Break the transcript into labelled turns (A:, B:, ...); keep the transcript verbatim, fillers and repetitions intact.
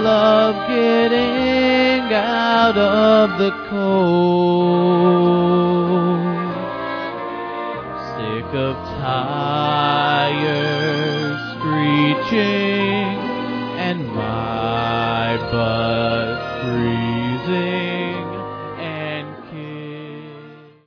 A: love getting out of the cold. Sick of tires screeching and my butt